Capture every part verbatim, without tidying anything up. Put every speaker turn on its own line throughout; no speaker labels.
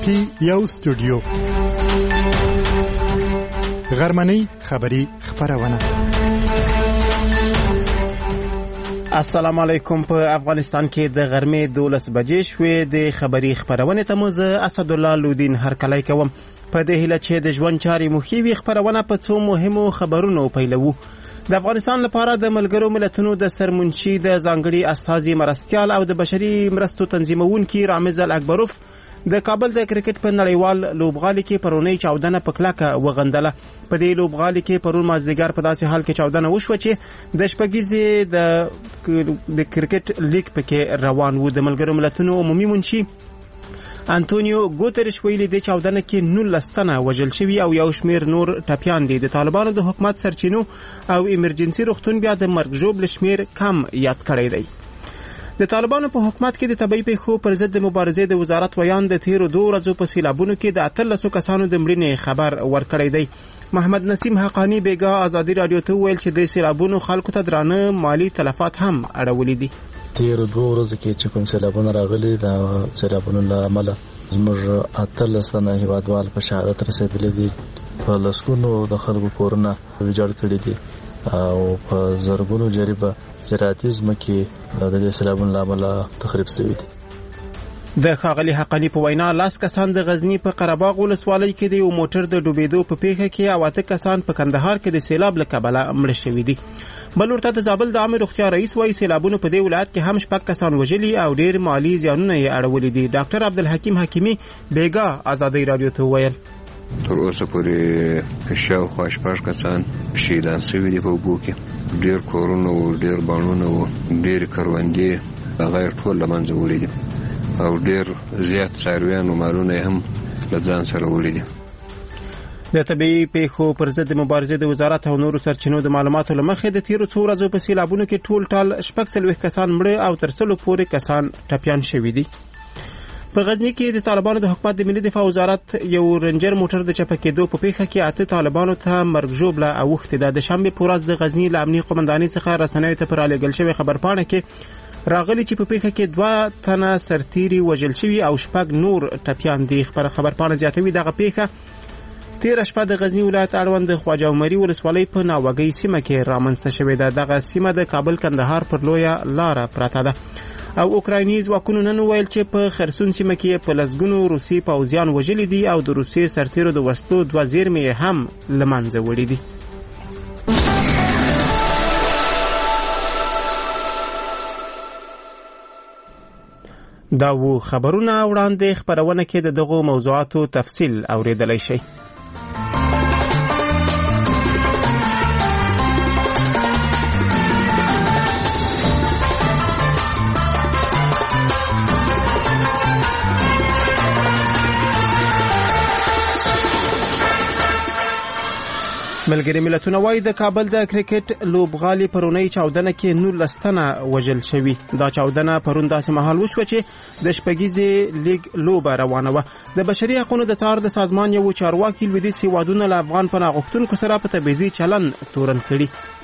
کې یو استودیو غرمنۍ خبری خبرونه.
السلام علیکم. په افغانستان کې د غرمې دولس بجې شوې. د خبری خبرونه ته مو زه اسدالله لودین هرکلی کوم. په دې هیله چې د ژوند چارې مو ښې وي، خبرونه په څو مهمو خبرونو پیلوو. د افغانستان لپاره د ملګرو ملتونو د سرمنشي د ځانګړي استازي مرستیال او د بشري مرستو تنظیمونکي رامز الاکبروف د کابل د کرکټ په نړیوال لوبغالي کې پرونی چاودنه په کلکه وغندله. په دې لوبغالي کې پرون مازدیګر په داسې حال کې چاودنه وشوه چې د شپږیزې د د کرکټ لیګ پکې روان و. د ملګرو ملتونو عمومي منشي انټونیو ګوتریش ویلي د چاودنه کې نولس تنه وژل شوي او یو شمیر نور ټپیان دي. د طالبانو د حکومت سرچینو او ایمرجنسي روغتون بیا د مرګ ژوبل شمیر کم یاد کړی دی. د طالبانو په حکومت کې د طبيعي پیښو پر ضد د مبارزې د وزارت ویان د تیرو دوه ورځو په سیلابونو کې د اتلسو کسانو د مړینې خبر ورکړی دی. محمد نسیم حقانی بیګا ازادي رادیو ته ویل چې د سیلابونو خلکو ته درانه مالی تلفات هم اړولې دي.
تیرو دوه ورځو کې چې کوم سیلابونه راغلي دا سیلابونو له امله زموږ اتلس تنه هیوادوال په شهادت رسیدلي دي. په لسګونو د خلکو کورونه ویجاړ کړي دي او په زرګونو جریبه زراعتي ځمکې د دې سیلابونو له امله تخریب شوي دي.
د ښاغلي حقانی په وینا لاس کسان د غزنی په قرهباغ ولسوالۍ کې د یو موټر د ډوبېدو په پیښه کې او اته کسان په کندهار کې د سیلاب له کبله مړه شوي دي. بل ورته د زابل د عامه روغتیا رئیس وایي سیلابونو په دې ولایت کې هم شپږ کسان وژلي او ډېر مالی زیانونه یې اړولي دي. ډاکټر عبدالحکیم حکیمي بیګا ازادي رادیو ته ویل
تر اوسه پورې شاوخوا شپږ کسان شهیدان شوي دي په اوبو کې. ډېر کورونه و، ډېر بڼونه و، ډېرې کروندې هغه یې ټول له منځه وړي دي او ډېر زیات څارویان و مالونه یې هم له ځان سره وړي دي.
د طبيعي پیښو پر ضد د مبارزې د وزارت او نورو سرچینو د معلوماتو له مخې د تیرو څو ورځو په سیلابونو کې ټول ټال شپږ څلوېښت کسان مړه او تر سلو پورې کسان ټپیان شوي دي. په غزنی کې د طالبانو د حکومت د ملي دفاع وزارت یو رنجر موټر د چپه کېدو په پیښه کې اته طالبانو ته مرګ ژوبله اوښتې ده. د شنبې په ورځ د غزنی له امنیې قومندانۍ څخه رسنیو ته په رالېږل شوې خبرپاڼه کې راغلي چې په پیښه کې دوه تنه سرتیري وژل شوي او شپږ نور ټپیان دي. خبرپاڼه زیاتوي دغه پیښه تیره شپه د غزنی ولایت اړوند د خواجه عمري ولسوالۍ په ناوګۍ سیمه کې رامنځته شوې ده. دغه سیمه د کابل کندهار پر لویه لاره پرته ده او اوکرایني ځواکونو نن ویل چې په خرسون سیمه کې په لسګونو روسي پوځیان وژلي دي او د روسي سرتیرو د وسلو دوه زیرمې هم له منځه وړي دي. دا و خبرونه. وړاندې خبرونه کې د دغو موضوعاتو تفصیل اوریدلای شئ. ملګري ملتونه وایي د کابل د کرکټ لوبغالي پرونی چاودنه کې نولس تنه وژل شوي. دا چاودنه پرون داسې مهال وشوه چې د شپږیزې لیګ لوبه روانه وه. د بشري حقونو د څار د سازمان یو چارواکي لویدیځ هیوادونه له افغان پناه غوښتونکو سره په تبعیضي چلند تورن کړي.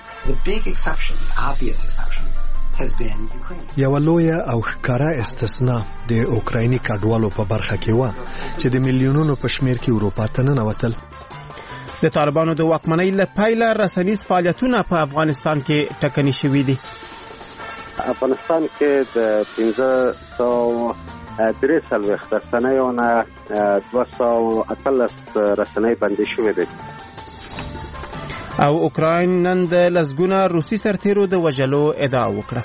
یو لویه او ښکاره استثناء د اوکرایني کډوالو په برخه کې و چې د میلیونونو په شمیر کې اروپا ته ننوتل.
د طالبانو د واکمنۍ له پیله رسنیز فعالیتونه په افغانستان کې ټکني شوي دي.
افغانستان کې د پنځه سوه درې څلوېښت رسنیو نه دوه سوه اتلس رسنۍ بندي شوې دي.
او اوکراین نن د لسګونه روسي سرتیرو د وژلو ادعا وکړه.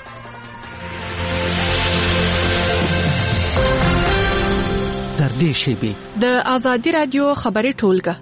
تر دې شیبې د ازادي رادیو خبري ټولګه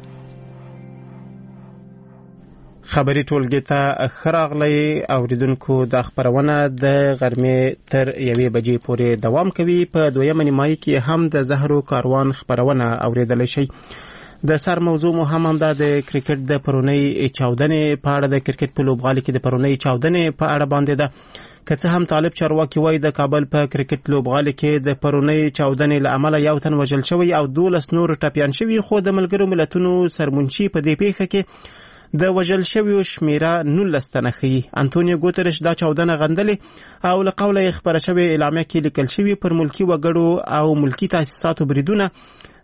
خبري ټولګې ته ښه راغلی اوریدونکو. دا خبرونه د غرمې تر یوې بجې پورې دوام کوي. په دویمه نیمایي کې هم د زهرو کاروان خبرونه اوریدلی شي. د سر موضوع مو هم همدا د کرکټ د پرونی چاودنې په اړه د کرکټ په لوبغالي کې د پرونی چاودنې په اړه باندې ده. که څه هم طالب چارواکي وایي د کابل په کرکټ لوبغالي کې د پرونی چاودنې له امله یو تن وژل شوی او دولس نور ټپیان شوي، خو د ملګرو ملتونو سرمنشي په دې پیښه کې د وژل شویو شمیره نولس تنه ښیي. انټونیو ګوتریش دا چاودنه غندلې او له قوله یې خپره شوې اعلامیه کې لیکل شوي پر ملکي وګړو او ملکي تاسیساتو بریدونه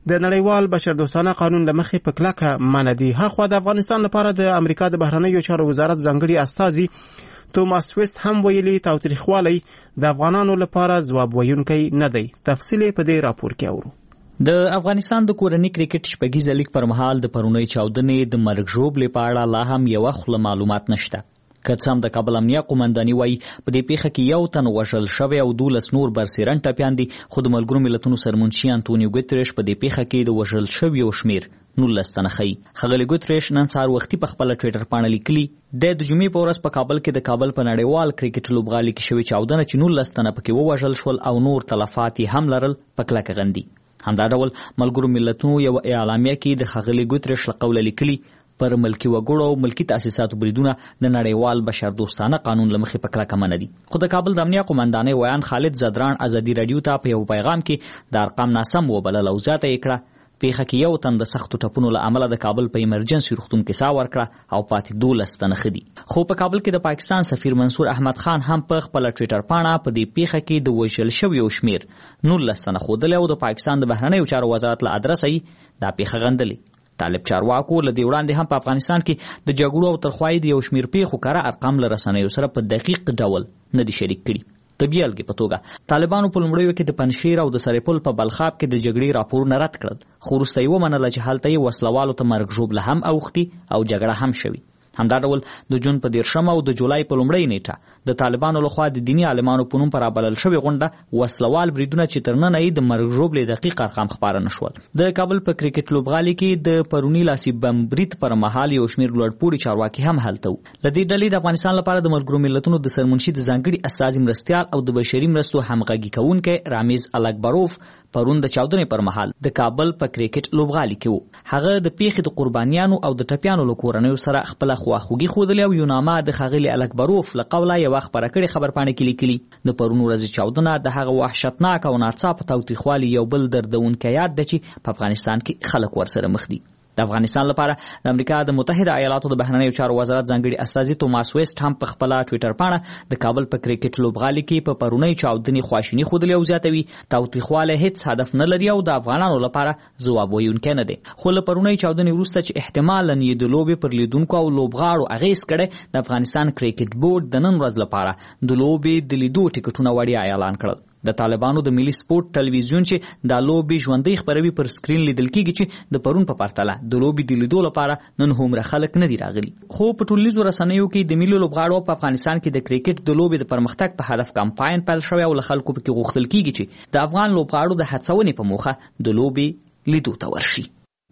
د نړیوال بشردوستانه قانون لمخې په کلکه منع دي. هاخوا د افغانستان لپاره د امریکا د بهرنیو چارو وزارت ځانګړي استازي توماس ویست هم ویلي تاوتریخوالی د افغانانو لپاره ځواب ویونکی نه دی. تفصیل په دې راپور کې اورو.
د افغانستان د کورنۍ کرکټ شپږیزه لیګ پر مهال د پرونۍ چاودنې د مرګ ژوبلې په اړه لا هم یوه خوله معلومات نشته. که څه هم د کابل امنیه قومنداني وایي په دې پیښه کې یو تن وژل شوی او دولس نور برسېرن ټپیان دي، خو د ملګرو ملتونو سرمنشي انټونیو ګوتریش په دې پیښه کې د وژل شویو شمېر نولس تنه ښیي. ښاغلي ګوتریش نن سهار وختي په خپله ټویټر پاڼه لیکلي د د جمعې په ورځ په کابل کې د کابل په نړیوال کرکټ لوبغالي کې شوې چاودنه چې نولس تنه پکې ووژل شول او نور تلفات یې هم لرل په کلکه غندي. همدا ډول ملګرو ملتونو یو اعلامیه کې د ښاغلي ګوتریش له قوله لیکلي پر ملکی وګړو او ملکی تاسیساتو بریدونه د نړیوال بشردوستانه قانون لمخې په کلکه منع دي. خو د کابل د امنیه قومندانۍ ویان خالد زدران ازادي رادیو ته په یو پیغام کې د ارقام ناسم وبلل او زیاته یې کړه پیښه کې یو تن د سختو ټپونو له امله د کابل په ایمرجنسي روغتون کې ساه ورکړه او پاتې دولس تنه ښه دي. خو په کابل کې د پاکستان سفیر منصور احمد خان هم په خپله ټویټر پاڼه په دې پیښه کې د وژل شویو شمېر نولس تنه ښودلی او د پاکستان د بهرنیو چارو وزارت له ادرسه یې دا پیښه غندلې. طالب چارواکو له دې وړاندې هم په افغانستان کې د جګړو او ترخوایي د یو شمېر پیښو کره ارقام له رسنیو سره په دقیق ډول نه دي شریک کړي. د بیلګې په توګه طالبانو په لومړیو کې د پنجشیر او د سرپل په بلخاب کې د جګړې راپورونه رد کړل، خو وروسته یې ومنله چې هلته یې وسلوالو ته مرګ ژوبله هم اوښتي او جګړه هم شوي. همدا ډول د جون په دیرشمه او د جولای په لومړۍ نیټه د طالبانو لخوا د دیني عالمانو په نوم په رابلل شوې غونډه وسلوال بریدونه چې تر ننه یې د مرګ ژوبلې دقیق ارقام خپاره نه شول. د کابل په کرکټ لوبغالي کې د پروني لاسي بم برید پر مهال یو شمېر لوړپوړي چارواکي هم هلته وو. له دې ډلې د افغانستان لپاره د ملګرو ملتونو د سرمنشي د ځانګړي استازي مرستیال او د بشري مرستو همغږي کوونکی رامیز الکبروف پرون د چاودنې پر مهال د کابل په کرکټ لوبغالي کې وو. هغه د پیښې د قربانیانو او د ټپیانو له کورنیو سره خپله خواخوږي ښودلې او یونامه د ښاغلي الکبروف له قوله یوه خپره کړې خبرپاڼه کې لیکلي د پرون ورځې چاودنه د هغه وحشتناک او ناڅاپه تاوتریخوالي یو بل دردونکی یاد ده چې په افغانستان کې خلک ورسره مخ دي. د افغانستان لپاره د امریکا د متحده ایالاتو د بهرنیو چارو وزارت ځانګړي استازي توماس ویست هم په خپله ټویټر پاڼه د کابل په کرکټ لوبغالي کې په پرونۍ چاودنې خواشیني ښودلې او زیاتوي تاوتریخوالی هیڅ هدف نه لري او د افغانانو لپاره ځواب ویونکی نه دی. خو له پرونۍ چاودنې وروسته چې احتمالاً یې د لوبې پر لیدونکو او لوبغاړو اغېز کړی، د افغانستان کرکټ بورډ د نن ورځ لپاره د لوبې د لیدو ټکټونه وړیا اعلان کړل. د طالبانو د ملي سپورت ټلویزیون چې دا لوبې ژوندۍ خپروي پر سکرین لیدل کیږي چې د پرون په پرتله د لوبې د لیدو لپاره نن هومره خلک نه دي راغلي. خو په ټولنیزو رسنیو کې د ملي لوبغاړو په افغانستان کې د کرکټ د لوبې د پرمختګ په هدف کمپاین پیل شوی او له خلکو پکې غوښتل کیږي چې د افغان لوبغاړو د هڅونې په موخه د لوبې لیدو ته ورشي.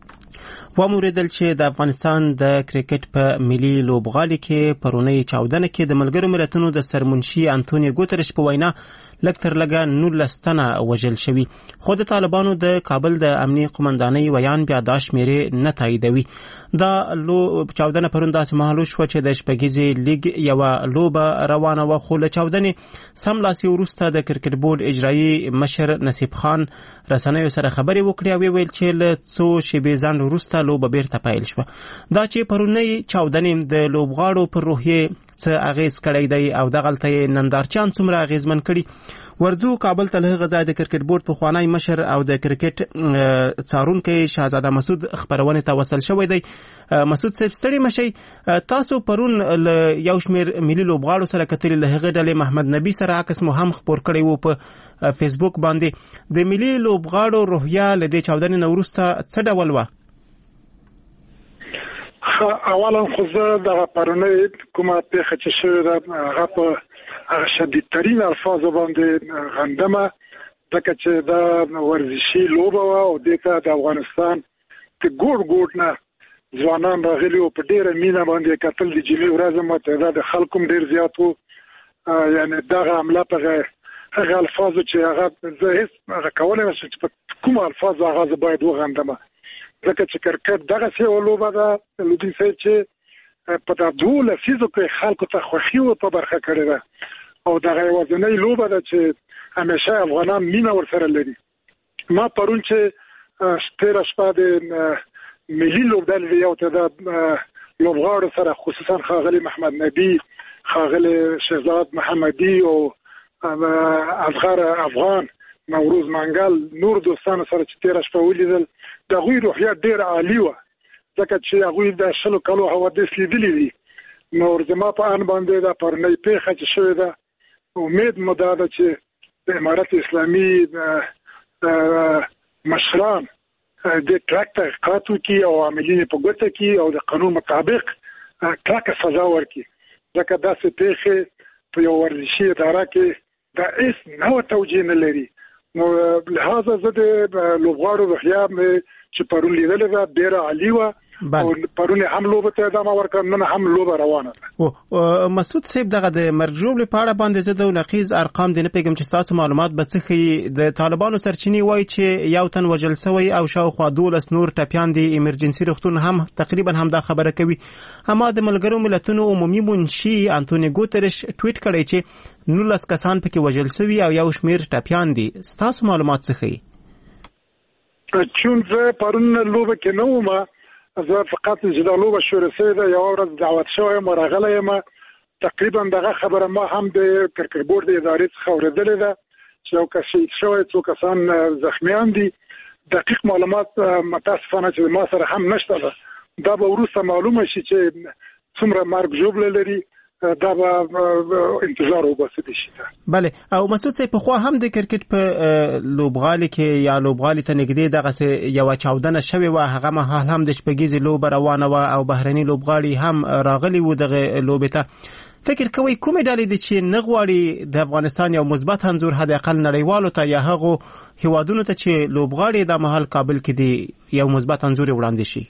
وموریدل چې د افغانستان د کرکټ په ملي لوبغالي کې پرونۍ چاودنه کې د ملګرو ملتونو د سرمنشي انټونیو ګوتریش په وینا لږ تر لږه نولس تنه وژل شوي، خو د طالبانو د کابل د امنیه قومندانۍ ویان بیا دا شمېرې نه تاییدوي. دا چاودنه پرون داسې مهال وشوه چې د شپږیزې لیګ یوه لوبه روانه وه، خو له چاودنې سملاسي وروسته د کرکټ بورډ اجرایي مشر نصیب خان رسنیو سره خبرې وکړې او ویل چې له څو شېبې ځنډ وروسته لوبه بیرته پیل شوه. دا چې پرونۍ چاودنې د لوبغاړو پر روحیې څه اغیز کړی دی او دغلته یې نندارچیان څومره اغیزمن کړي. ورځو کابل ته له هغه ځای د کرکټ بورډ پخوانی مشر او د کرکټ څارونکی شهزاده مسعود خپرونې ته وصل شوی دی. مسعود صاحب ستړي مشئ، تاسو پرون له یو شمېر ملي لوبغاړو سره کتلي، له هغې ډلې محمد نبي سره عکس مو هم خپور کړی و په فیسبوک باندې. د ملي لوبغاړو روحیه له دې چاودنې نه وروسته څه ډول وه؟
اولا خو زه دغه پرونۍ کومه پیښه چې شوې ده هغه په هغه شدیدترین الفاظو باندې غندمه، ځکه چې دا ورزشي لوبه وه او دې ته د افغانستان د ګوټ ګوټ نه ځوانان راغلي وو، په ډېره مینه باندې کتل. د جمعې ورځ هم تعداد خلکو هم ډېر زیات وو. یعنې دغه حمله په هغه الفاظو چې هغه زه هېڅ هغه کولی نه شم چې په کومو الفاظو هغه زه باید وغندمه، ځکه چې کرکټ دغسې یوه لوبه ده لودین صاحب چې په دا دوه لسیزو کې خلکو ته خوښي و په برخه کړې ده او دغه یوازینۍ لوبه ده چې همیشه افغانان مینه ورسره لري. ما پرون چې تېره شپه د ملي لوبډلې یو تعداد لوبغاړو سره خصوصا ښاغلي محمد نبي، ښاغلي شهزاد محمدي او اصغر افغان نوروز منګل نور دوستانو سره چې تیر شپه ولیدل د غوی روحیه ډیر عالی و ځکه چې هغه د شلو کلو حوادث لیدلې دي. نو زما په ان باندې دا پرنۍ پیښه چې شوې ده امید مو دا ده چې د امارت اسلامي مشران د ټریک تحقیقات وکړي او عاملین په ګوته کې او د قانون مطابق کلکه سزا ورکړي ځکه داسې پیښې په یو ورزشي اداره کې دا هیڅ نوع توجیه نه لري. نو لهذا زه د لوبغاړو روحیه چې پرون لیدلې ده ډېره عالي وه او پرون هم لوبه ته ادامه ورکړه نن هم لوبه روانه ده.
مسعود صاحب دغه د مرګ ژوبلې په اړه باندې زه د نقیض ارقام دې نه پوهېږم چې ستاسو معلومات به څه ښیي. د طالبانو سرچینې وایي چې یو تن وژل سوی او شاوخوا دولس نور ټپیان د ایمرجنسي روغتون هم تقریبا هم دا خبره کوي. اما د ملګرو ملتونو عمومي منشي انټونی ګوتریش ټویټ کړی چې نولس کسان پکې وژل سوي او یو شمېر ټپیان دي. ستاسو معلومات څه ښیي؟
چون زه پرون لوبه کې نه وم زه فقط چې دا لوبه شروع شوې ده یوه ورځ دعوت شوی یم راغلی یم تقریبا دغه خبره ما هم د کرکټ بورډ د ادارې څخه اورېدلې ده چې یو کس شهید شوی څو کسان زخمیان دي. دقیق معلومات متاسفانه چې ما سره هم نشته ده دا به وروسته معلومه شي چې څومره مرګ ژوبله لري دا به انتظار وباسي شي.
بله او مسعود صاحب پخوا هم د کرکټ په لوبغالي کې یا لوبغالي ته نږدې دغسې یوه چاودنه شوې وه هغه مهال هم د شپږیزې لوبه روانه وه او بهرني لوبغاړي هم راغلي وو دغه لوبې ته. فکر کوئ کومې ډلې دي چې نه غواړي د افغانستان یو مثبت انځور حداقل نړیوالو ته یا هغو هیوادونو ته چې لوبغاړي دا مهال کابل کې دي یو مثبت انځور وړاندې شي؟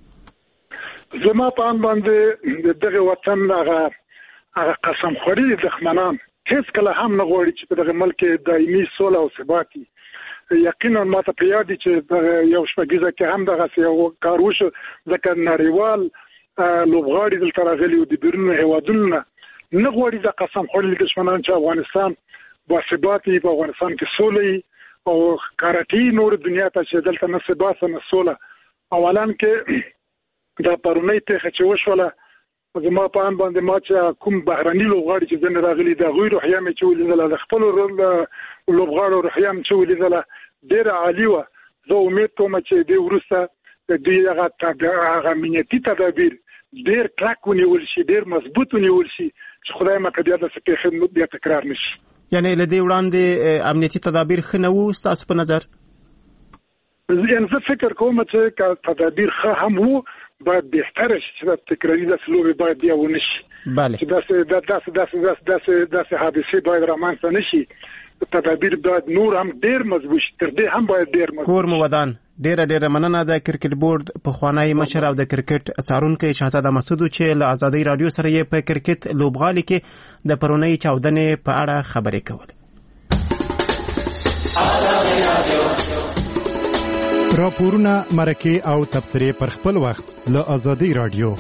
زما په ان باندې دغه وطن هغه هغه قسم خوري دښمنان هیڅ کله هم نه غواړي چې په دغه ملک دایمي سوله او ثبات وي. یقینا ماته په یاد دي چې یو شپږیزه کې هم دغسې یو کار وشو ځکه نړیوال لوبغاړي دلته راغلي وو د بیرونو هیوادونو نه نه غواړي د قسم خوړلي دښمنان چې افغانستان باثبات وي په افغانستان کې سوله وي او کارټي نور دنیا ته چې دلته نه ثبات نه سوله. اولا کې دا پرونۍ پیښه چې وشوله زما په ان باندې ما چې کوم بهرني لوبغاړي چې ځنې راغلي د هغوی روحیه مې چې ولیدله د خپلو لوبغاړو روحیه مې چې ولیدله ډېره عالي وه. زه امید کوم چې دې وروسته د دوی هغه امنیتي تدابیر ډېر کلک ونیول شي ډېر مضبوط ونیول شي چې خدای مکه بیا داسې پیښې بیا تکرار نه شي.
یعنې له دې وړاندې امنیتي تدابیر ښه نه وو ستاسو په نظر؟
یعنې زه فکر کوم چې که تدابیر ښه هم وو باید بهتره شي چې دا تکراري داسې لوبې باید بیا ونه شي.
بله
چې داسې داسې داسې داسې داسې حادثې باید رامنځته نه شي. تدابیر باید نور هم ډېر مضبوط شي تر دې هم باید ډېر مضبوط.
کور مو ودان ډېره ډېره مننه د کرکټ بورډ پخوانی مشر او د کرکټ څارونکی شهزاده مسعود چې له ازادۍ راډیو سره یې په کرکټ لوبغالي کې د پرونۍ چاودنې په اړه خبرې کولې.
راپورونه مرکه او تبصرې پر خپل وخت له ازادۍ راډیو.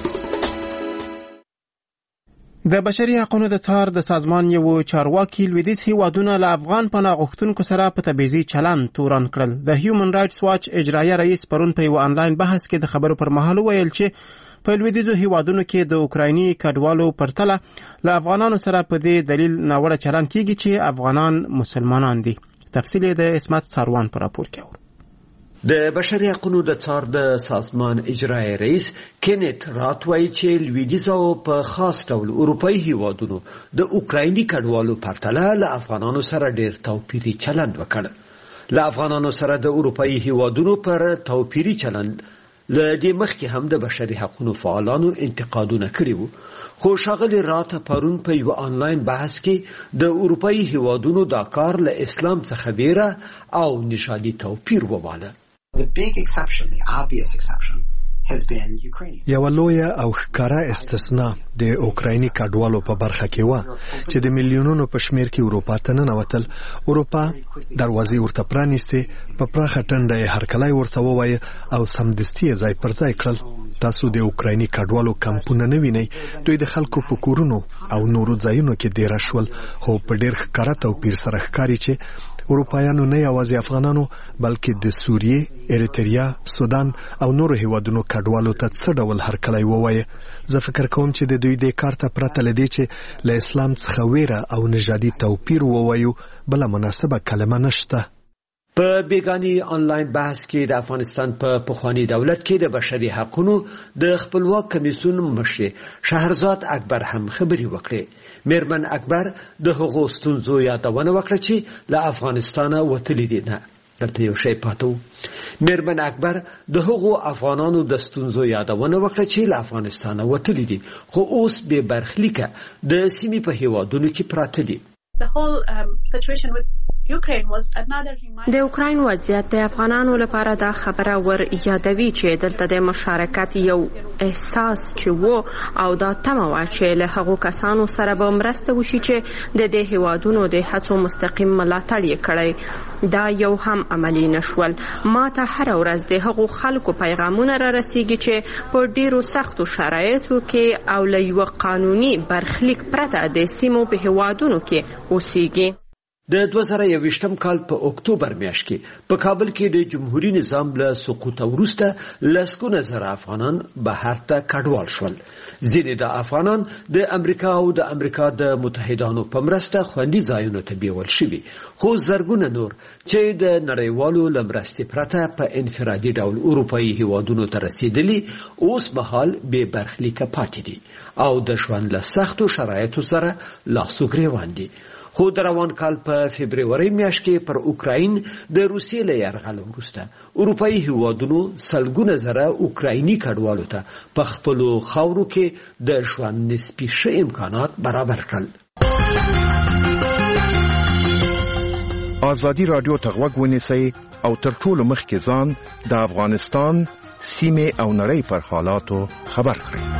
د بشري حقوقو د څار د سازمان یو چارواکي لویدیځ هیوادونه له افغان پناه غوښتونکو سره په تبعیضي چلند تورن کړل. د هیومن رایټس واچ اجرایه رئیس پرون په یو آنلاین بحث کې د خبرو پر مهال ویل چې په لویدیځو هیوادونو کې د اوکرایني کډوالو پرتله له افغانانو سره په دې دلیل ناوړه چلند کیږي چې افغانان مسلمانان دي. تفصیل د اسمت ساروان پر راپور کې
د بشري حقوقو د څار د سازمان اجرایي رئیس کینت رات وایي چې لویدیځو په خاص ډول اروپایي هیوادونو د اوکرایني کډوالو پرتله له افغانانو سره ډېر توپیري چلند وکړ. له افغانانو سره د اروپایي هیوادونو پر توپیري چلند له دې مخکې هم د بشري حقوقو فعالانو انتقادونه کړي وو. خو ښاغلي رات پرون په یو آنلاین بحث کې د اروپایي هیوادونو دا کار له اسلام څخه ویره او نژادي توپیر وباله.
The big exception, the obvious exception, has been Ukrainian.
یو لوی او ښکارا استثناء د اوکرایني کډوالو په برخه کې و چې د میلیونونو په شمیر کې اروپا ته ننوتل. اروپا دروازې ورته پرانیستې په پراخه ټنډه یې هرکلی ورته ووایه او سمدستي یې ځای پر ځای کړل. تاسو د اوکرایني کډوالو کمپونه نه وینئ. دوی د خلکو په کورونو او نورو ځایونو کې دېره شول خو په ډېر ښکاره توپیر سره ښکاري چې اروپایانو نه یوازې افغانانو بلکې د سوریې، اریتریا، سودان او نورو هیوادونو کډوالو ته څه ډول هرکلی ووایه. زه فکر کوم چې د دوی دې کار ته پرته له دې چې له اسلام څخه ویره او نژادي توپیر ووایو بله مناسبه کلمه نشته.
په بیگانی آنلاین بحث کې د افغانستان په پخوانی دولت کې د بشري حقوقو د خپلواک کمیسیون مشر شهرزاد اکبر هم خبري وکړه. میرمن اکبر د هغو ستونزو یادونه وکړه چې له افغانستانه وتلي دي. نه دلته یو شی پاتو. میرمن اکبر د هغو افغانانو د ستونزو یادونه وکړه چې له افغانستانه وتلي دي خو اوس به برخلیکه د سیمې په هیوادونو کې پراته دي.
The whole um, situation with Ukraine was another reminder. د اوکراین وضعیت د افغانانو لپاره دا خبره ور یادوي چې دلته د مشارکت یو احساس چې وو او دا تمه وه چې له هغو کسانو سره به مرسته وشي چې د دې هیوادونو د هڅو مستقیم ملاتړ یې کړی. دا یو هم عملی نشول. ما ته هر ورځ د هغو خلکو پیغامونه را رسیږي چې په ډیرو سختو شرایطو کې او له یو قانوني برخلیک پرته د سیمو په هیوادونو کې اوسېږي.
د دوه زره یوویشتم کال په اکتوبر میاشت کې په کابل کې د جمهوریت نظام له سقوط وروسته لسګونه زره افغانان بهر ته کډوال شول. ځینې د افغانان د امریکا او د امریکا د متحدانو په مرسته خوندي ځایونو ته بیول شوي خو زرګونه نور چې د نړیوالو له مرستې پرته په انفرادي ډول اروپایي هیوادونو ته رسیدلي اوس مهال بې برخلیکه پاتې دي او د ژوند له سختو شرایطو سره لاس و ګرېوان دي. خو د روان کال په فبروري میاشت کې پر اوکراین د روسیې له یرغل وروسته اروپایي هیوادونو سلګونه زره اوکرایني کډوالو ته په خپلو خاورو کې د ژوند نسبي ښه امکانات برابر کړل.
ازادي رادیو ته غوږ ونیسئ او تر ټولو مخکې ځان د افغانستان سیمې او نړۍ پر حالاتو خبر کړئ.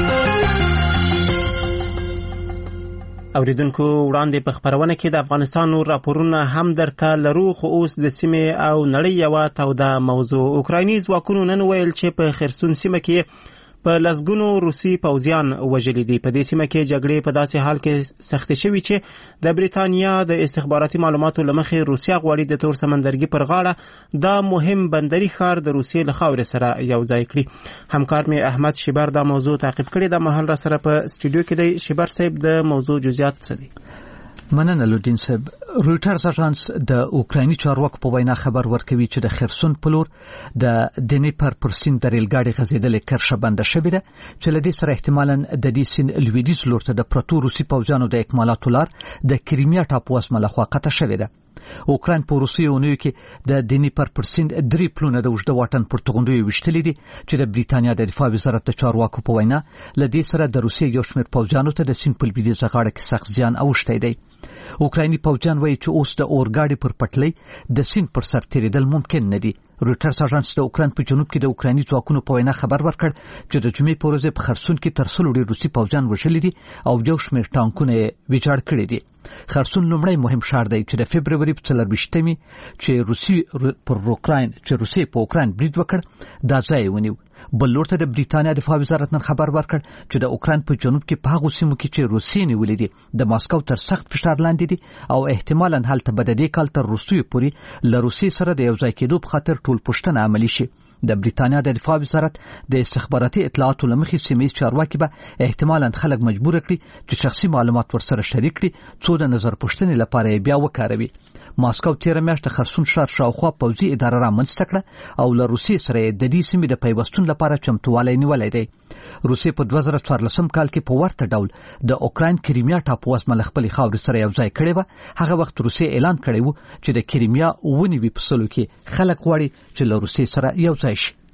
اوریدونکو وړاندې په خبرونه کې د افغانستان نور راپورونه هم درته لرو خو اوس د سیمې او نړۍ یوه توده موضوع. اوکرایني ځواکونو نن ویل چې په خرسون سیمه کې په لسګونو روسي پوځیان وژلي دي. په دې سیمه کې جګړې په داسې حال کې سختې شوي چې د بریتانیا د استخباراتي معلوماتو له مخې روسیا غواړي د تور سمندرګي پر غاړه دا مهم بندري ښار د روسیې له خاورې سره یو ځای کړي. همکار مې احمد شیبر دا موضوع تعقیب کړی. دا مهال را سره په سټوډیو کې دی. شیبر صاحب د موضوع جزئیات څه دي؟
مننه لودین صاحب. رویټرز اژانس د اوکرایني چارواکو په وینا خبر ورکوي چې د خرسون په لور د دنیپر پر سیند د ریل ګاډي غځېدلې کرښه بنده شوې ده چې له دې سره احتمالاً د دې سیند لویدیځ لور ته د پرتو روسي پوځیانو د اکمالاتو لار د کریمیا ټاپو اسمه لخوا قطع شوې ده. اوکراین په روسي اونیو کې د دنیپر پر سیند درې پلونه د اوږده واټن پر توغندیو ویشتلي دي چې د بریتانیا د دفاع وزارت د چارواکو په وینا له دې سره د روسیې یو شمېر پوځیانو ته د سیند په لویدیځه غاړه کې سخت زیان اوښتی دی. اوکرایني پوځیان وایي چې اوس د اورګاډي پر پټلۍ د سیند پر سر تېرېدل ممکن نه دي. رویټرز اژانس د اوکراین په جنوب کې د اوکرایني ځواکونو په وینا خبر ورکړ چې د جمعې په ورځ په خرسون کې تر سلو ډېر روسي پوځیان وژلي دي او یو شمېر ټانکونه یې ویجاړ کړي دي. خرسون لومړی مهم ښار دی چې د فبروري په څلرویشتمې چې روسي پر اوکراین چې روسي په اوکراین برید وکړ دا ځای ونیو. بل لور ته د بریتانیا دفاع وزارت نن خبر ورکړ چې د اوکراین په جنوب کې په هغو سیمو کې چې روسیې نیولې دي د ماسکو تر سخت فشار لاندې دي او احتمالاً هلته به د دې کال تر روسیې پورې له روسیې سره د یو ځای کېدو په خاطر ټول پوښتنه عملي شي. د بریتانیا د دفاع وزارت د استخباراتي اطلاعاتو له مخې سیمه‌ییز چارواکي به احتمالاً خلک مجبور کړي چې شخصي معلومات ورسره شریک کړي څو د نظر پوښتنې لپاره یې بیا وکاروي. ماسکو تیره میاشت د خرسون ښار شاوخوا پوځي اداره رامنځته کړه او له روسیې سره د دې سیمې د پیوستون لپاره چمتووالی نیولی دی. روسیې په دوه زره څوارلسم کال کې په ورته ډول د اوکراین کریمیا ټاپو اسمه له خپلې خاورې سره یو ځای کړې وه. هغه وخت روسیې اعلان کړی و چې د کریمیا اوه نوي په سلو کې خلک غواړي چې له روسیې سره یو ځای شي.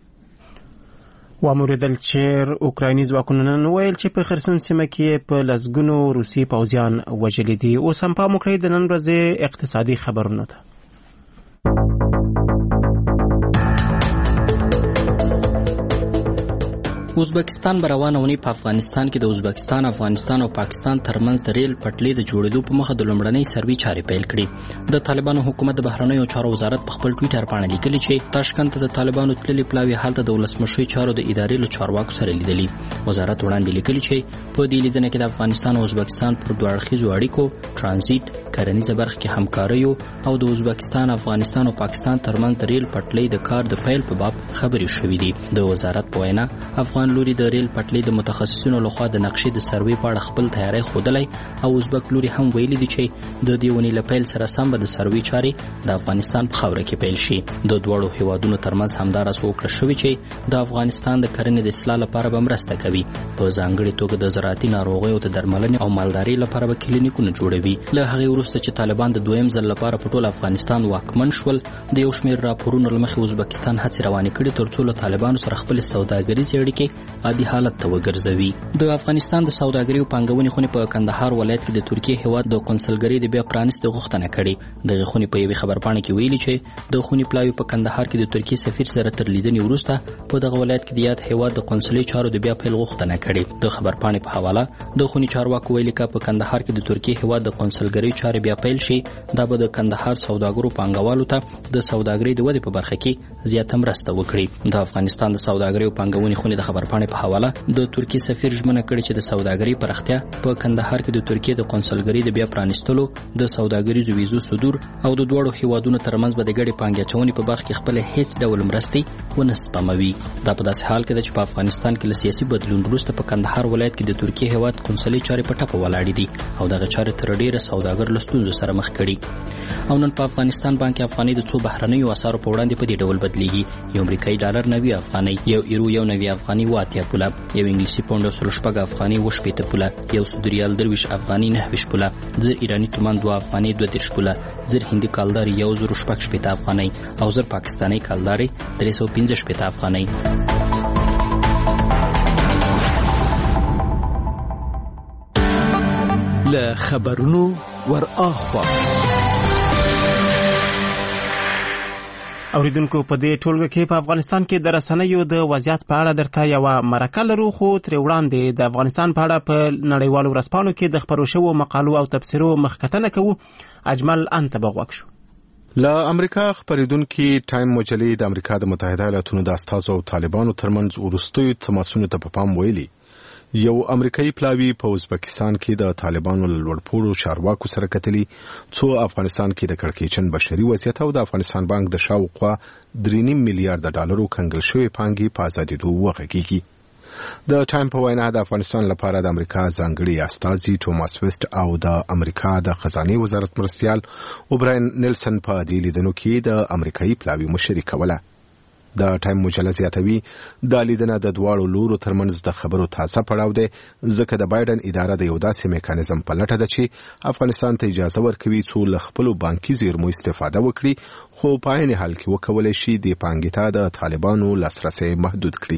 واوریدل چې اوکرایني ځواکونو نن ویل چې په خرسون سیمه کې په لسګونو روسي پوځیان وژلي دي. اوس هم پام وکړئ د نن ورځې اقتصادي خبرونه ته.
ازبکستان به روانه ونی په افغانستان کې د ازبکستان، افغانستان او پاکستان ترمنځ د ریل پټلۍ د جوړېدو په مخه د لومړنۍ سروي چارې پیل کړي. د طالبانو حکومت د بهرنیو چارو وزارت په خپل ټویټر باندې لیکلي چې تاشکند ته د طالبانو تللي پلاوي هلته د ولسمشرۍ چارو د ادارې له چارواکو سره لیدلي. وزارت وړاندې لیکلي چې په دې لیدنه کې د افغانستان او ازبکستان پر دوه اړخیزو اړیکو، ترانزیت، کرنیزه برخه کې همکاریو او د ازبکستان، افغانستان او پاکستان ترمنځ د ریل پټلۍ د کار د پیل په باب خبرې شوې دي. د وزارت په وینا افغان افغان لوري د ریل پټلۍ د متخصصینو لخوا د نقشې د سروې په اړه خپل تیاری ښودلی او ازبک لوري هم ویلي دي چې د دې ونې له پیل سره سم به د سروې چارې د افغانستان په خاوره کې پیل شي. د دواړو هیوادونو ترمنځ همداراز وکړه شوې چې د افغانستان د کرنې د اصلاح لپاره به مرسته کوي، په ځانګړي توګه د زراعتي ناروغیو د درملنې او مالدارۍ لپاره به کلینیکونه جوړوي. له هغې وروسته چې طالبان د دویم ځل لپاره په ټول افغانستان واکمن شول، د یو شمېر راپورونو له مخې ازبکستان هڅې روانې کړي ترڅو له طالبانو سره خپلې سوداګریزې اړیکې عادي حالت ته وګرځوي. د افغانستان د سوداګرۍ او پانګونې خونې په کندهار ولایت کې د ترکیې هیواد د قونسلګرۍ د بیا پرانیستو غوښتنه کړې. دغه خونې په یوې خبرپاڼه کې ویلي چې د خونې پلاوي په کندهار کې د ترکیې سفیر سره تر لیدنې وروسته په دغه ولایت کې د یاد هیواد د قونسلي چارو د بیا پیل غوښتنه کړې. د خبرپاڼې په حواله د خونې چارواکو ویلي چې په کندهار کې د ترکیې هیواد د قونسلګرۍ چارې بیا پیل شي، دا به د کندهار سوداګرو پانګوالو ته د سوداګرۍ د ودې په برخه کې زیاته مرسته وکړي. د افغانستان د سوداګرۍ او پانګونې خونې د خبرپاڼې په حواله د ترکیې سفیر ژمنه کړې چې د سوداګرۍ پراختیا په کندهار کې د ترکیې د قونسلګرۍ د بیا پرانیستلو، د سوداګریزو ویزو صدور او د دوړو هیوادونو ترمنځ به د ګډې پانګې اچونې په برخه کې خپل هیڅ ډول مرستې ونه سپموي. دا په داسې حال کې ده چې په افغانستان کې له سیاسي بدلون وروسته په کندهار ولایت کې د ترکیې هیواد قونسلي چارې په ټپه ولاړې دي او دغه چارې تر ډیره سوداګر له ستونزو سره مخ کړي. او نن په افغانستان بانک افغاني د څو بهرنیو اسعارو په وړاندې په دې ډول بدلیږي: یو امریکایي ډالر نوي افغاني، یو ایرو یو نوي افغاني اوه اتیا پوله، یو انګلیسي پونډ او سلو شپږ افغاني اوه شپېته پوله، یو سعودي ریال درویشت افغاني نهه ویشت پوله، زر ایراني تومان دوه افغاني دوه دېرش پوله، زر هندي کالدار یو زر شپږ شپېته افغاني او زر پاکستاني کالدار درې سوه پنځه شپېته افغاني.
له خبرونو ور اخوا
اوریدونکو په دې ټولګه کې په افغانستان کې د رسنیو د وضعیت په اړه درته یوه مرکه لرو، خو ترې وړاندې د افغانستان په اړه په نړیوالو ورځپاڼو کې د خپرو شوو مقالو او تبصرو مخکتنه کوو. اجمل انت به غوږ شو.
له امریکا خبرېدونکي ټایم مجلې د امریکا د متحده ایالاتونو د استازو او طالبانو ترمنځ وروستیو تماسونو ته په پام ویلي یو امریکایي پلاوی په ازبکستان کې د طالبانو له لوړپوړو چارواکو سره کتلي، څو افغانستان کې د کړکېچن بشري وضعیت او د افغانستان بانک د شاوخوا درې نیم میلیارډ ډالرو کنګل شوې پانګې په ازادېدو وغږیږي. د ټایم په وینا د افغانستان لپاره د امریکا ځانګړي استازي ټوماس ویسټ او د امریکا د خزانې وزارت مرستیال اوبراین نیلسن په دې لیدنو کې د امریکایي پلاوی مشري کوله. د ټایم مجله زیاتوي دا لیدنه د دواړو لورو ترمنځ د خبرو تازه پړاو دی، ځکه د بایدن اداره د یو داسې میکانیزم په لټه ده چې افغانستان ته اجازه ورکوي څو له خپلو بانکي زیرمو استفاده وکړي، خو په عین حال کې وکولی شي د پانګې ته د طالبانو لاسرسی محدود کړي.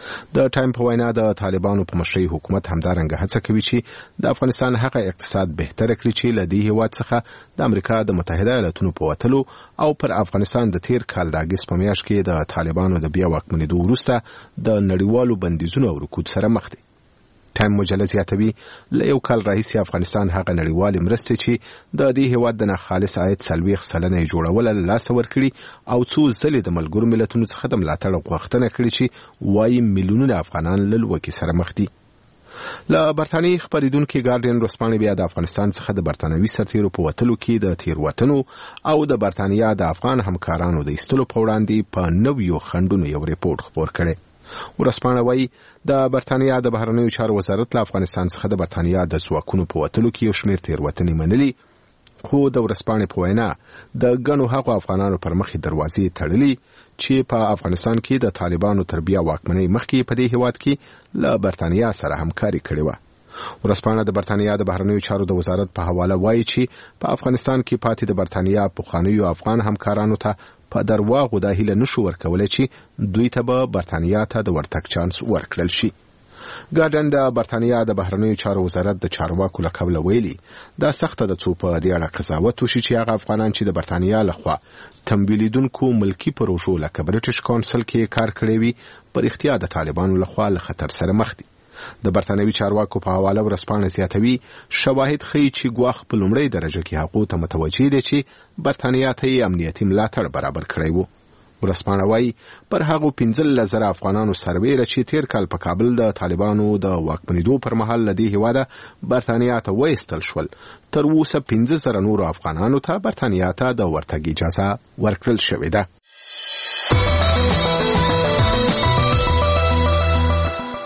د ټایم په وینا د طالبانو په مشرۍ حکومت همدارنګه هڅه کوي چې د افغانستان هغه اقتصاد بهتره کړي چې له دې هیواد څخه د امریکا د متحده ایالاتونو په وتلو او پر افغانستان د تیر کال د اګست په میاشت کې د طالبانو د بیا واکمنېدو وروسته د نړیوالو بندیزونو او رکود سره مخ دي. ټایم مجله زیاتوي له یو کال راهیسې افغانستان هغه نړیوالې مرستې چې د دې هیواد د ناخالص عاید څلوېښت سلنه یې جوړوله له لاسه ورکړي او څو ځلې د ملګرو ملتونو څخه د ملاتړ غوښتنه کړې چې وایي میلیونونه افغانان له لوږې سره مخ دي. له برتانیې خبرېدونکي ګارډین ورځپاڼې بیا د افغانستان څخه د برتانوي سرتیرو په وتلو کې د تېروتنو او د برتانیا د افغان همکارانو د ایستلو په وړاندې په نویو خنډونو یو ریپورټ خپور کړی. ورځپاڼه وایي د برتانیا د بهرنیو چارو وزارت له افغانستان څخه د برتانیا د ځواکونو په وتلو کې یو شمېر تېروتنې منلي، خو د ورځپاڼې په وینا د ګڼو هغو افغانانو پر مخې دروازې تړلي چې په افغانستان کې د طالبانو تر بیا واکمنۍ مخکې په دې هیواد کې له برتانیا سره همکاري کړې وه. ورځپاڼه د برتانیا د بهرنیو چارو د وزارت په حواله وایي چې په افغانستان کې پاتې د برتانیا پخوانیو افغان همکارانو ته په درواغو دا هیله نشو ورکولی چې دوی ته به برتانیا ته د ورتګ چانس ورکړل شي. ګارډن د برتانیا د بهرنیو چارو وزارت د چارواکو له قبله ویلي دا سخته ده څو په دې اړه قضاوت وشي چې هغه افغانان چې د برتانیا لخوا تمویلیدونکو ملکي پروژو لکه برټش کونسل کې کار کړی وي پر اختیار د طالبانو لخوا له خطر سره مخ دي. د برتانوي چارواکو په حواله ورځپاڼه زیاتوي شواهد ښیي چې ګواښ په لومړۍ درجه کې هغو ته متوجه دی چې برتانیا ته یې امنیتي ملاتړ برابر کړی وو. ورځپاڼه وایي پر هغو پنځلس زره افغانانو سربیره چې تیر کال په کابل د طالبانو د واکمنېدو پر مهال له دې هیواده برتانیا ته وایستل شول، تر اوسه پنځه زره نورو افغانانو ته برتانیا ته د ورتګ اجازه ورکړل شوې ده.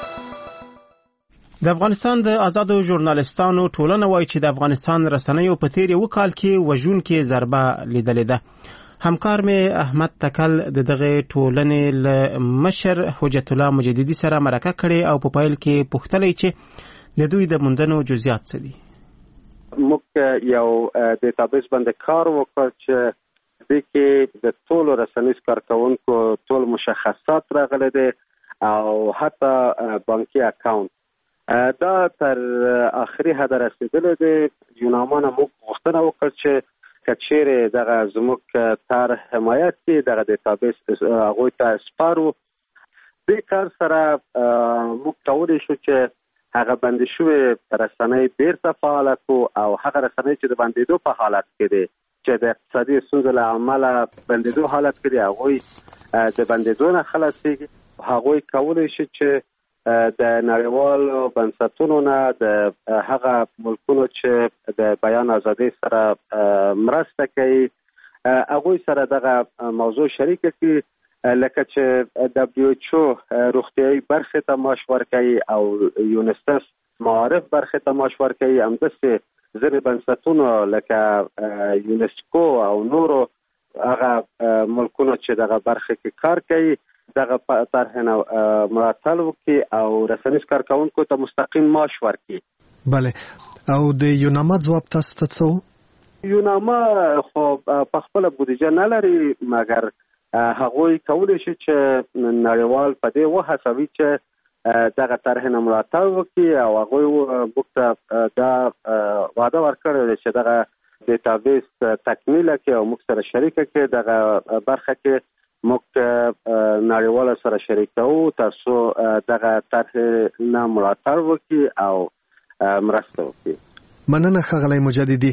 د افغانستان د آزادو ژورنالستانو ټولنه وایي چې د افغانستان رسنیو په تیر یو کال کې وژونکې ضربه لیدلې ده. همکار مې احمد تکل د دغه ټولنې له مشر حجت الله مجددي سره مرکه کړې او په پیل کې پوښتلې چې د دوی د موندنو جزئیات څه دي.
موږ یو ډیټابیس باندې کار وکړ چې د کې د ټولو رسنیز کارکونکو ټول مشخصات راغلي دي او حتی بانکي اکاونټ دا تر اخري حد رسیدلی دی. یونامانه موږ غوښتنه وکړه چې کچېرې دغه زموږ تر حمایت کې دغه ډیټابیس هغوی ته سپارو. دې کار سره موږ کولی شو چې هغه بندي شوې رسنۍ بیرته فعاله کړو او هغه رسنۍ چې د بندېدو په حالت کې دي چې د اقتصادي ستونزو له امله بندېدو حالت کې دي هغوی د بندېدو نه خلاصېږي. هغوی کولی شي چې د نړیوالو بنسټونو نه د هغه ملکونو چې د بیان ازادۍ سره مرسته کوي هغوی سره دغه موضوع شریکه کړي، لکه چې دبلیو ایچ او روغتیایي برخې ته معاش ورکوي او یونیسف معارف برخې ته معاش ورکوي. همداسې ځینې بنسټونو لکه یونسکو او نورو هغه ملکونو چې دغه برخې کې کار کوي دغه طرح نه ملاتړ وکړي او رسنیز کارکونکو ته مستقیم معاش ورکړي.
بله او د یوناما ځواب تاسو ته څه؟
یوناما خو په خپله بودیجه نه لري مګر هغوی کولی شي چې نړیوال په دې وهڅوي چې دغه طرح نه ملاتړ وکړي او هغوی موږ ته دا وعده ورکړې ده چې دغه ډیټابیس تکمیله کړي او موږ سره شریکه کړي. دغه برخه کې موږ نړیواله سره شریکوو ترڅو دغه طرح نه ملاتړ وکړي او مرسته وکړي.
مننه ښاغلی مجددي.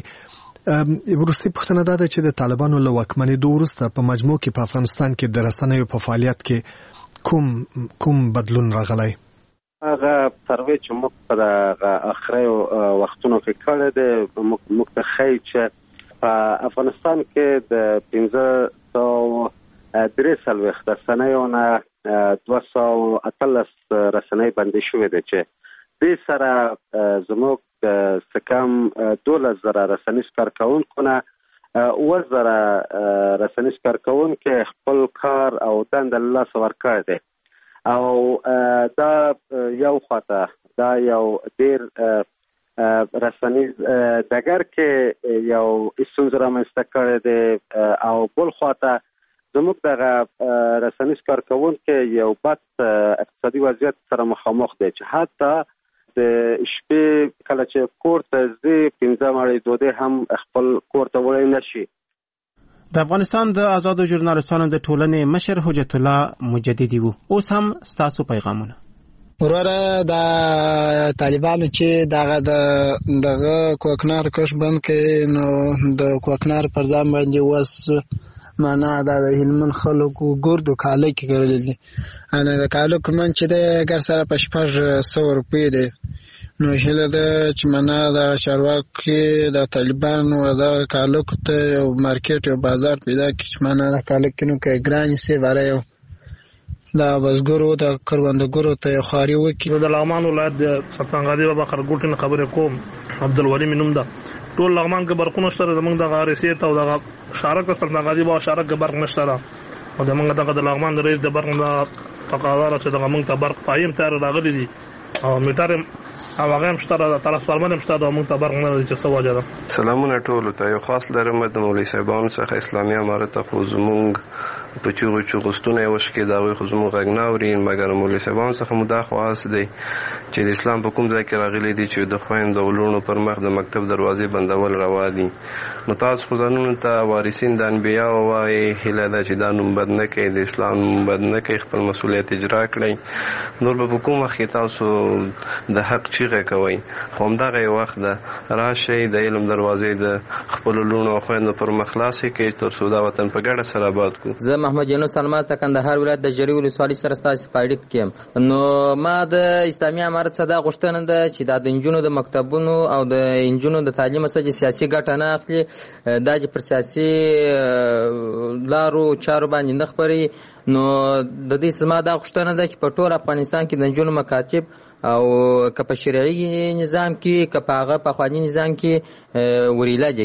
وروستۍ پوښتنه دا ده چې د طالبانو له واکمنېدو وروسته په مجموع کې په افغانستان کې د رسنیو په فعالیت کې کوم کوم بدلون راغلی؟
هغه سروې چې موږ په دغه اخرو وختونو کې کړی دی موږ ته ښایي چې په افغانستان کې د پنځه سوه درې څلوېښت رسنیو نه دوه سوه اتلس رسنۍ بندې شوې دي چې دې سره زموږ د څه کم دولس زره رسنیز کارکونکو نه اووه زره رسنیز کارکونکي خپل کار او دنده له لاسه ورکړی دی او دا یو خواته دا یو ډېر رسنیز ډګر کې یو ستونزه رامنځته کړی دی او بل خواته زموږ دغه رسنیز کارکونکي یو بد اقتصادي وضعیت سره مخامخ دی چې حتی د شپې کله چې کور ته ځي پنځه مړۍ ډوډۍ هم خپل کور ته وړی نشي.
د افغانستان د آزادو ژورنالستانو د ټولنې مشر حجت الله مجددي وو. اوس هم ستاسو پیغامونه.
وروره د طالبانو چې دغه د دغه کوکنار کش بند کړي نو د کوکنار پر ځان باندې وس معنا دا د هلمند خلکو ګردو کاله کې کړل دي. انا د کالو کوم چې د ګر سره په شپږ سوه روپۍ دی نو هله د چې معنا د شارواکي د طالبانو د کالو ته یو مارکیټ یو بازار پیدا کړي معنا د کالو کې نو کې ګران سي وره دا بزګرو د کروندګرو ته خاري وکړي.
د لغمان ولایت د فتنګادي بابا خرګوټ نه خبرې کوم عبدالولي منوم دا ټول لغمان کې برقونه شته زمونږ د غارسیت او د شارک فتنګادي بابا شارک برق نشته او د موږ دغه د لغمان د رئیس د برق نه تقاضا چې دغه موږ ته برق پایم تر راغلي دي او میټر او هغه هم شته د ترانسفارمر هم شته د موږ ته برق نه لري چې څه وجه ده.
سلامونه ټولو ته. یو خاص لرم د مولوي صاحبانو څخه اسلامي امارت خو زمونږ په چوغو چوغستونه وش کې دا وي خو زموږ غږ نه اوري مګر مولوي صاحبانو څخه مو دا خواست دی چې د اسلام په کوم ځای کې راغلي دي چې د خویندو او لوڼو پر مخ د مکتب دروازې بندول روا دي. نو تاسو خو ځانونو ته وارثین د انبیاء وایي هیله ده چې دا نوم بد نه کوي د اسلام نوم بد نه کوي خپل مسؤلیت اجرا کړئ. نور به په کوم وخت کې تاسو د حق چیغه کوئ خو همدغه یو وخت ده راشئ د علم دروازې د
خپل لونو او خويندو پر مخلاصي کې تر څو دا وطن په ګډه سره آباد کو.
زه محمد یونس الماس د کندهار ولایت د جری ولسوالۍ سره ستاسو په اړیکه کې نو ما د اسلامي امارت صدا غوښتنه ده چې د انجونو د مکتبونو او د انجونو د تعلیم سره سیاسي ګټه نه اخلي دا چې پر سیاسي لارو چارو باندې نه خبري. نو د دې سما دا غوښتنه ده چې په ټول افغانستان کې د انجونو مکاتب او که په شرعي نظام کې که په هغه پخواني نظام کې وریله دي